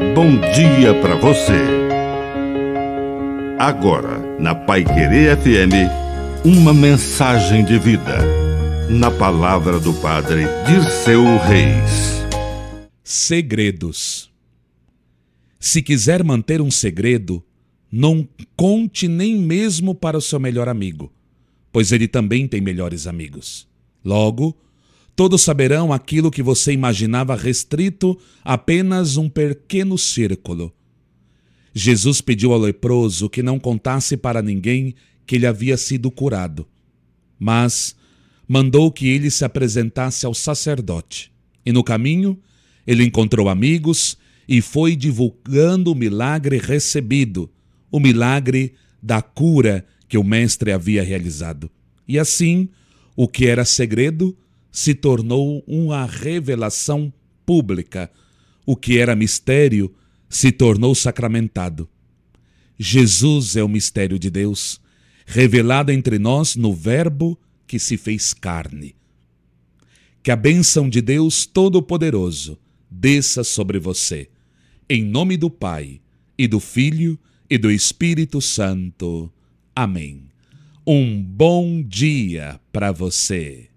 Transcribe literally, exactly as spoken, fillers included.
bom dia para você. Agora, na Paiquerê F M, uma mensagem de vida. Na palavra do Padre Dirceu Reis. Segredos. Se quiser manter um segredo, não conte nem mesmo para o seu melhor amigo, pois ele também tem melhores amigos. Logo, todos saberão aquilo que você imaginava restrito a apenas um pequeno círculo. Jesus pediu ao leproso que não contasse para ninguém que ele havia sido curado, mas mandou que ele se apresentasse ao sacerdote. E no caminho, ele encontrou amigos e foi divulgando o milagre recebido, o milagre da cura que o mestre havia realizado. E assim, o que era segredo se tornou uma revelação pública. O que era mistério se tornou sacramentado. Jesus é o mistério de Deus, revelado entre nós no Verbo que se fez carne. Que a bênção de Deus Todo-Poderoso desça sobre você. Em nome do Pai, e do Filho, e do Espírito Santo. Amém. Um bom dia para você.